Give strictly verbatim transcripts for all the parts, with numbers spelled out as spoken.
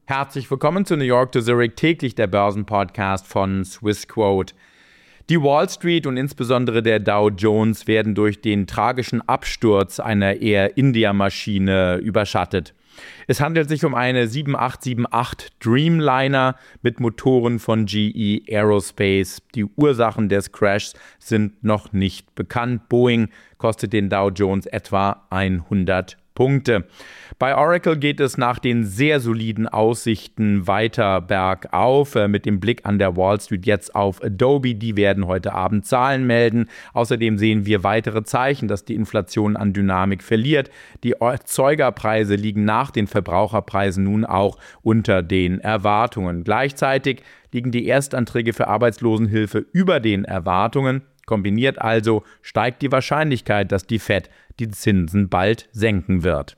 Herzlich willkommen zu New York to Zurich, täglich der Börsenpodcast von Swissquote. Die Wall Street und insbesondere der Dow Jones werden durch den tragischen Absturz einer Air India-Maschine überschattet. Es handelt sich um eine sieben acht sieben acht Dreamliner mit Motoren von G E Aerospace. Die Ursachen des Crashs sind noch nicht bekannt. Boeing kostet den Dow Jones etwa hundert Punkte. Bei Oracle geht es nach den sehr soliden Aussichten weiter bergauf. Mit dem Blick an der Wall Street jetzt auf Adobe. Die werden heute Abend Zahlen melden. Außerdem sehen wir weitere Zeichen, dass die Inflation an Dynamik verliert. Die Erzeugerpreise liegen nach den Verbraucherpreisen nun auch unter den Erwartungen. Gleichzeitig liegen die Erstanträge für Arbeitslosenhilfe über den Erwartungen. Kombiniert also steigt die Wahrscheinlichkeit, dass die Fed die Zinsen bald senken wird.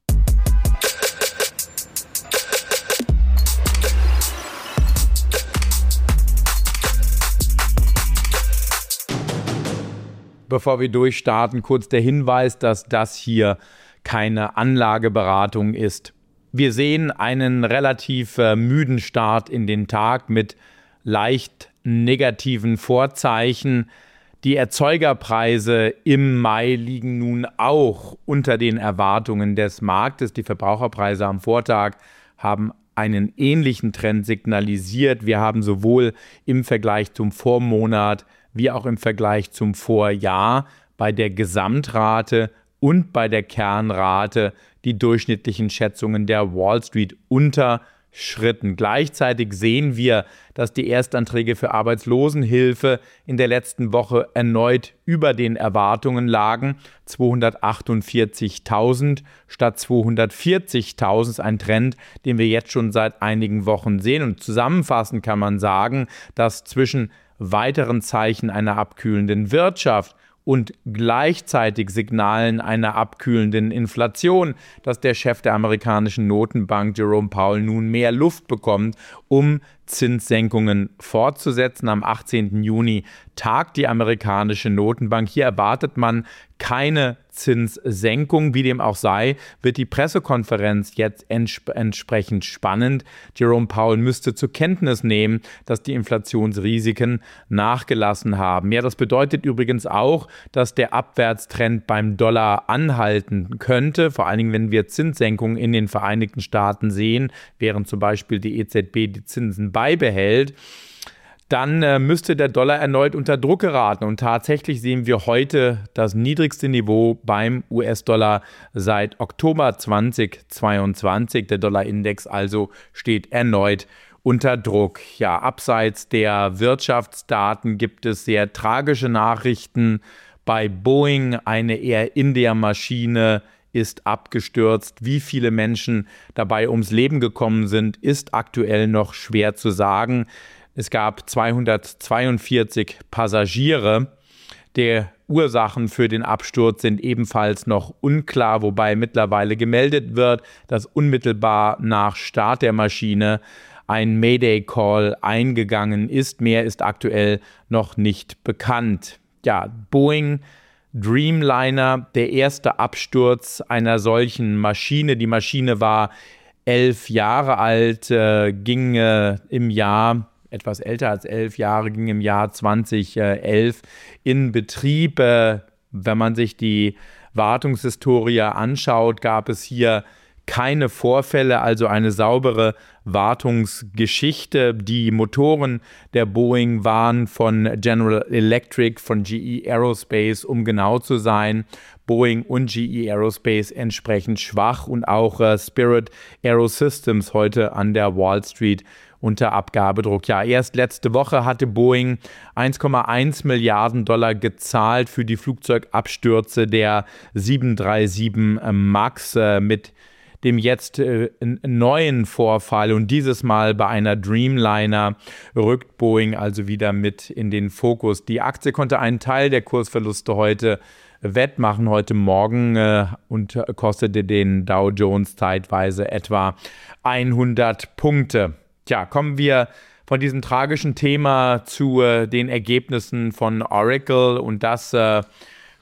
Bevor wir durchstarten, kurz der Hinweis, dass das hier keine Anlageberatung ist. Wir sehen einen relativ äh, müden Start in den Tag mit leicht negativen Vorzeichen. Die Erzeugerpreise im Mai liegen nun auch unter den Erwartungen des Marktes. Die Verbraucherpreise am Vortag haben einen ähnlichen Trend signalisiert. Wir haben sowohl im Vergleich zum Vormonat wie auch im Vergleich zum Vorjahr bei der Gesamtrate und bei der Kernrate die durchschnittlichen Schätzungen der Wall Street unterschritten. Gleichzeitig sehen wir, dass die Erstanträge für Arbeitslosenhilfe in der letzten Woche erneut über den Erwartungen lagen. zweihundertachtundvierzigtausend statt zweihundertvierzigtausend ist ein Trend, den wir jetzt schon seit einigen Wochen sehen. Und zusammenfassend kann man sagen, dass zwischen weiteren Zeichen einer abkühlenden Wirtschaft und gleichzeitig Signalen einer abkühlenden Inflation, dass der Chef der amerikanischen Notenbank Jerome Powell nun mehr Luft bekommt, um Zinssenkungen fortzusetzen. Am achtzehnten Juni tagt die amerikanische Notenbank. Hier erwartet man keine Zinssenkung. Wie dem auch sei, wird die Pressekonferenz jetzt entsp- entsprechend spannend. Jerome Powell müsste zur Kenntnis nehmen, dass die Inflationsrisiken nachgelassen haben. Ja, das bedeutet übrigens auch, dass der Abwärtstrend beim Dollar anhalten könnte, vor allen Dingen, wenn wir Zinssenkungen in den Vereinigten Staaten sehen, während zum Beispiel die E Z B die Zinsen beibehält. Dann äh, müsste der Dollar erneut unter Druck geraten. Und tatsächlich sehen wir heute das niedrigste Niveau beim U S-Dollar seit Oktober zweitausendzweiundzwanzig. Der Dollarindex also steht erneut unter Druck. Ja, abseits der Wirtschaftsdaten gibt es sehr tragische Nachrichten. Bei Boeing, eine Air India-Maschine, ist abgestürzt. Wie viele Menschen dabei ums Leben gekommen sind, ist aktuell noch schwer zu sagen. Es gab zweihundertzweiundvierzig Passagiere. Die Ursachen für den Absturz sind ebenfalls noch unklar, wobei mittlerweile gemeldet wird, dass unmittelbar nach Start der Maschine ein Mayday-Call eingegangen ist. Mehr ist aktuell noch nicht bekannt. Ja, Boeing Dreamliner, der erste Absturz einer solchen Maschine. Die Maschine war elf Jahre alt, äh, ging äh, im Jahr, etwas älter als elf Jahre, ging im Jahr zweitausendelf in Betrieb. Äh, wenn man sich die Wartungshistorie anschaut, gab es hier keine Vorfälle, also eine saubere Wartungsgeschichte. Die Motoren der Boeing waren von General Electric, von G E Aerospace, um genau zu sein. Boeing und G E Aerospace entsprechend schwach und auch äh, Spirit Aerosystems heute an der Wall Street unter Abgabedruck. Ja, erst letzte Woche hatte Boeing eins Komma eins Milliarden Dollar gezahlt für die Flugzeugabstürze der sieben drei sieben Max äh, mit dem jetzt äh, neuen Vorfall und dieses Mal bei einer Dreamliner rückt Boeing also wieder mit in den Fokus. Die Aktie konnte einen Teil der Kursverluste heute wettmachen, heute Morgen äh, und kostete den Dow Jones zeitweise etwa hundert Punkte. Tja, kommen wir von diesem tragischen Thema zu äh, den Ergebnissen von Oracle und das äh,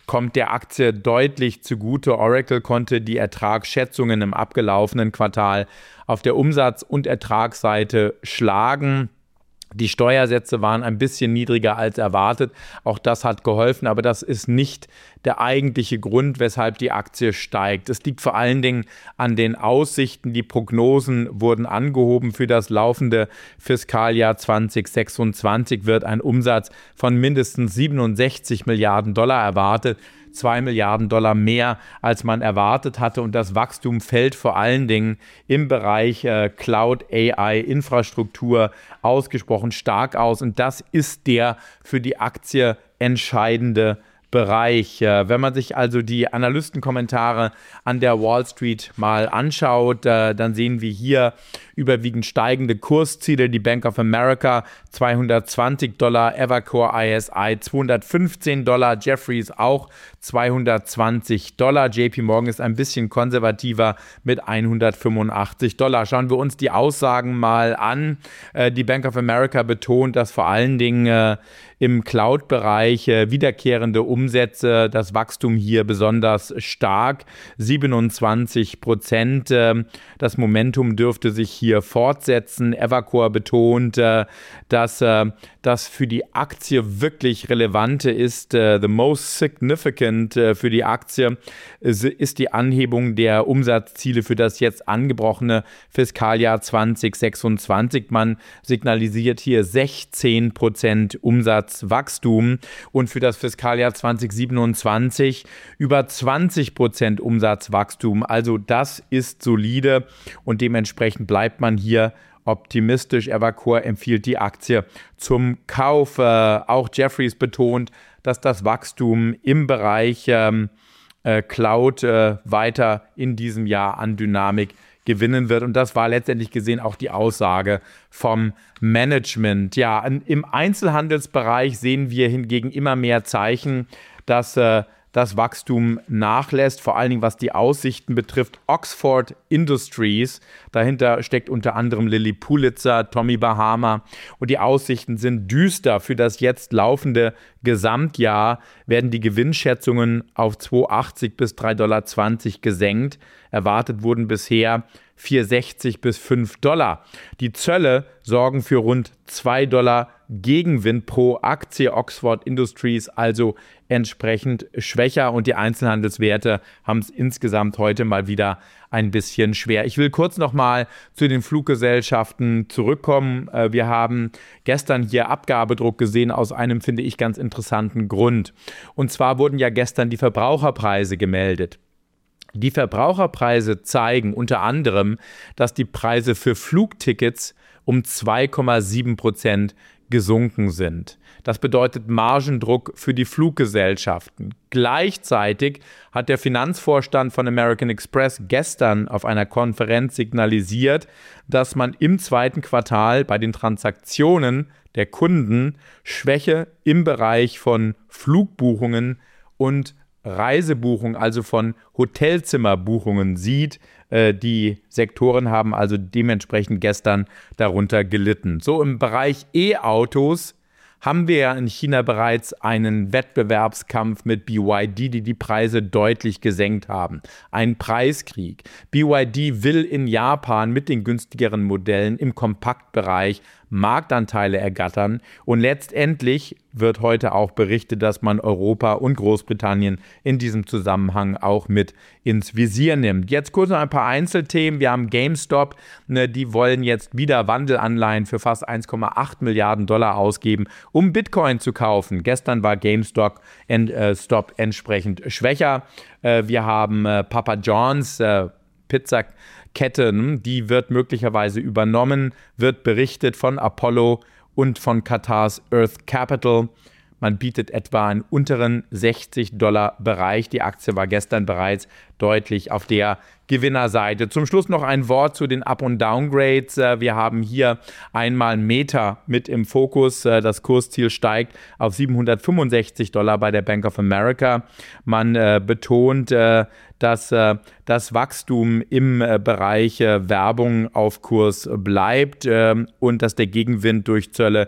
kommt der Aktie deutlich zugute. Oracle konnte die Ertragsschätzungen im abgelaufenen Quartal auf der Umsatz- und Ertragsseite schlagen. Die Steuersätze waren ein bisschen niedriger als erwartet. Auch das hat geholfen, aber das ist nicht der eigentliche Grund, weshalb die Aktie steigt. Es liegt vor allen Dingen an den Aussichten. Die Prognosen wurden angehoben. Für das laufende Fiskaljahr zwanzig sechsundzwanzig wird ein Umsatz von mindestens siebenundsechzig Milliarden Dollar erwartet. zwei Milliarden Dollar mehr, als man erwartet hatte. Und das Wachstum fällt vor allen Dingen im Bereich äh, Cloud A I-Infrastruktur ausgesprochen stark aus. Und das ist der für die Aktie entscheidende Bereich. Wenn man sich also die Analystenkommentare an der Wall Street mal anschaut, dann sehen wir hier überwiegend steigende Kursziele. Die Bank of America zweihundertzwanzig Dollar, Evercore I S I zweihundertfünfzehn Dollar, Jefferies auch zweihundertzwanzig Dollar. J P Morgan ist ein bisschen konservativer mit hundertfünfundachtzig Dollar. Schauen wir uns die Aussagen mal an. Die Bank of America betont, dass vor allen Dingen im Cloud-Bereich wiederkehrende Umsätze, das Wachstum hier besonders stark, siebenundzwanzig Prozent. Das Momentum dürfte sich hier fortsetzen. Evercore betont, dass das für die Aktie wirklich Relevante ist. The most significant für die Aktie ist die Anhebung der Umsatzziele für das jetzt angebrochene Fiskaljahr zwanzig sechsundzwanzig. Man signalisiert hier sechzehn Prozent Umsatzwachstum und für das Fiskaljahr zwanzig siebenundzwanzig über zwanzig Prozent Umsatzwachstum. Also das ist solide und dementsprechend bleibt man hier optimistisch. Evercore empfiehlt die Aktie zum Kauf. Äh, auch Jefferies betont, dass das Wachstum im Bereich ähm, äh, Cloud äh, weiter in diesem Jahr an Dynamik gewinnen wird. Und das war letztendlich gesehen auch die Aussage vom Management. Ja, an, im Einzelhandelsbereich sehen wir hingegen immer mehr Zeichen, dass äh, das Wachstum nachlässt, vor allen Dingen was die Aussichten betrifft. Oxford Industries, dahinter steckt unter anderem Lilly Pulitzer, Tommy Bahama und die Aussichten sind düster. Für das jetzt laufende Gesamtjahr werden die Gewinnschätzungen auf zwei Komma achtzig bis drei Komma zwanzig Dollar gesenkt. Erwartet wurden bisher vier Komma sechzig bis fünf Dollar. Die Zölle sorgen für rund zwei Dollar Gegenwind pro Aktie. Oxford Industries also entsprechend schwächer und die Einzelhandelswerte haben es insgesamt heute mal wieder ein bisschen schwer. Ich will kurz nochmal zu den Fluggesellschaften zurückkommen. Wir haben gestern hier Abgabedruck gesehen aus einem, finde ich, ganz interessanten Grund. Und zwar wurden ja gestern die Verbraucherpreise gemeldet. Die Verbraucherpreise zeigen unter anderem, dass die Preise für Flugtickets um zwei Komma sieben Prozent gesunken sind. Das bedeutet Margendruck für die Fluggesellschaften. Gleichzeitig hat der Finanzvorstand von American Express gestern auf einer Konferenz signalisiert, dass man im zweiten Quartal bei den Transaktionen der Kunden Schwäche im Bereich von Flugbuchungen und Reisebuchungen, also von Hotelzimmerbuchungen sieht. Die Sektoren haben also dementsprechend gestern darunter gelitten. So im Bereich E-Autos haben wir ja in China bereits einen Wettbewerbskampf mit B Y D, die die Preise deutlich gesenkt haben. Ein Preiskrieg. B Y D will in Japan mit den günstigeren Modellen im Kompaktbereich Marktanteile ergattern und letztendlich wird heute auch berichtet, dass man Europa und Großbritannien in diesem Zusammenhang auch mit ins Visier nimmt. Jetzt kurz noch ein paar Einzelthemen. Wir haben GameStop, ne, die wollen jetzt wieder Wandelanleihen für fast eins Komma acht Milliarden Dollar ausgeben, um Bitcoin zu kaufen. Gestern war GameStop en, äh, Stop entsprechend schwächer. Äh, wir haben äh, Papa John's, äh, Pizza Kette, die wird möglicherweise übernommen, wird berichtet von Apollo und von Katars Earth Capital. Man bietet etwa einen unteren sechzig Dollar Bereich. Die Aktie war gestern bereits deutlich auf der Gewinnerseite. Zum Schluss noch ein Wort zu den Up- und Downgrades. Wir haben hier einmal Meta mit im Fokus. Das Kursziel steigt auf siebenhundertfünfundsechzig Dollar bei der Bank of America. Man äh, betont, äh, dass äh, das Wachstum im äh, Bereich äh, Werbung auf Kurs bleibt äh, und dass der Gegenwind durch Zölle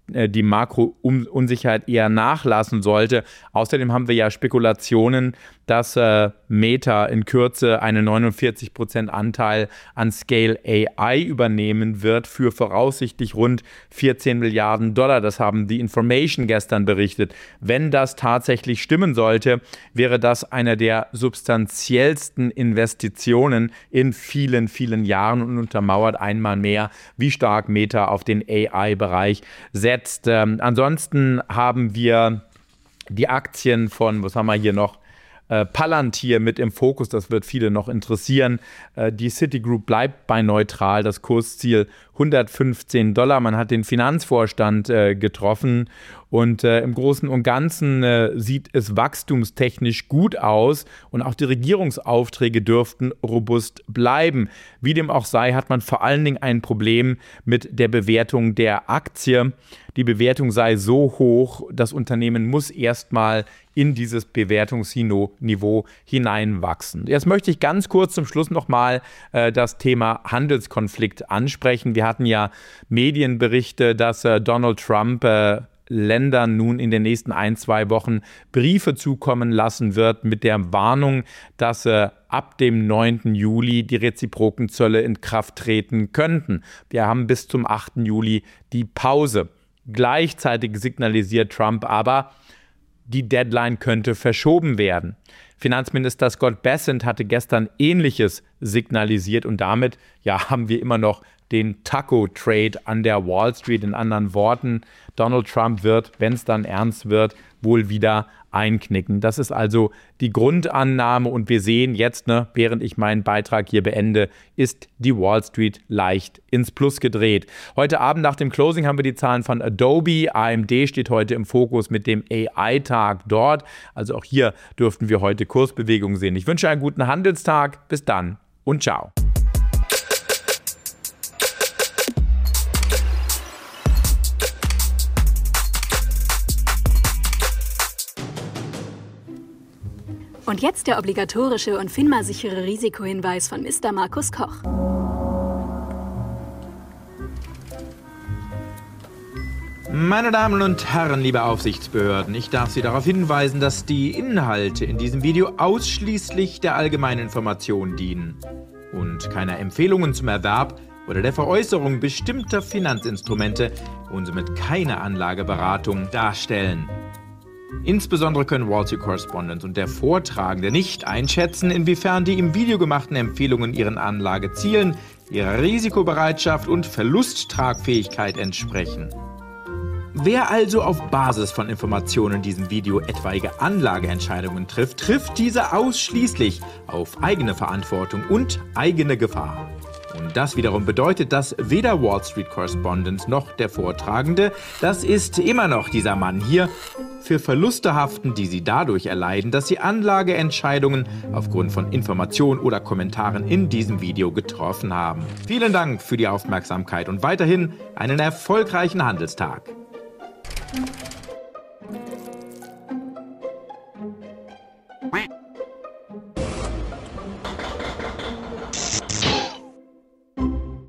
die Makrounsicherheit eher nachlassen sollte. Außerdem haben wir ja Spekulationen, dass äh, Meta in Kürze einen neunundvierzig Prozent Anteil an Scale A I übernehmen wird für voraussichtlich rund vierzehn Milliarden Dollar. Das haben die Information gestern berichtet. Wenn das tatsächlich stimmen sollte, wäre das einer der substanziellsten Investitionen in vielen, vielen Jahren und untermauert einmal mehr, wie stark Meta auf den A I-Bereich setzt. Ähm, ansonsten haben wir die Aktien von, was haben wir hier noch? Äh, Palantir mit im Fokus, das wird viele noch interessieren. Äh, die Citigroup bleibt bei neutral, das Kursziel hundertfünfzehn Dollar. Man hat den Finanzvorstand äh, getroffen und äh, im Großen und Ganzen äh, sieht es wachstumstechnisch gut aus und auch die Regierungsaufträge dürften robust bleiben. Wie dem auch sei, hat man vor allen Dingen ein Problem mit der Bewertung der Aktie. Die Bewertung sei so hoch, das Unternehmen muss erstmal in dieses Bewertungsniveau hineinwachsen. Jetzt möchte ich ganz kurz zum Schluss nochmal äh, das Thema Handelskonflikt ansprechen. Wir hatten ja Medienberichte, dass äh, Donald Trump äh, Ländern nun in den nächsten ein, zwei Wochen Briefe zukommen lassen wird mit der Warnung, dass äh, ab dem neunten Juli die reziproken Zölle in Kraft treten könnten. Wir haben bis zum achten Juli die Pause. Gleichzeitig signalisiert Trump aber, die Deadline könnte verschoben werden. Finanzminister Scott Bessent hatte gestern Ähnliches signalisiert und damit ja, haben wir immer noch den Taco-Trade an der Wall Street. In anderen Worten, Donald Trump wird, wenn es dann ernst wird, wohl wieder einknicken. Das ist also die Grundannahme und wir sehen jetzt, ne, während ich meinen Beitrag hier beende, ist die Wall Street leicht ins Plus gedreht. Heute Abend nach dem Closing haben wir die Zahlen von Adobe. A M D steht heute im Fokus mit dem A I-Tag dort. Also auch hier dürften wir heute Kursbewegungen sehen. Ich wünsche einen guten Handelstag. Bis dann und ciao. Und jetzt der obligatorische und FINMA-sichere Risikohinweis von Mister Markus Koch. Meine Damen und Herren, liebe Aufsichtsbehörden, ich darf Sie darauf hinweisen, dass die Inhalte in diesem Video ausschließlich der allgemeinen Information dienen und keine Empfehlungen zum Erwerb oder der Veräußerung bestimmter Finanzinstrumente und somit keine Anlageberatung darstellen. Insbesondere können Wall Street Correspondent und der Vortragende nicht einschätzen, inwiefern die im Video gemachten Empfehlungen ihren Anlagezielen, ihrer Risikobereitschaft und Verlusttragfähigkeit entsprechen. Wer also auf Basis von Informationen in diesem Video etwaige Anlageentscheidungen trifft, trifft diese ausschließlich auf eigene Verantwortung und eigene Gefahr. Und das wiederum bedeutet, dass weder Wall Street Correspondent noch der Vortragende, das ist immer noch dieser Mann hier, für Verluste haften, die sie dadurch erleiden, dass sie Anlageentscheidungen aufgrund von Informationen oder Kommentaren in diesem Video getroffen haben. Vielen Dank für die Aufmerksamkeit und weiterhin einen erfolgreichen Handelstag.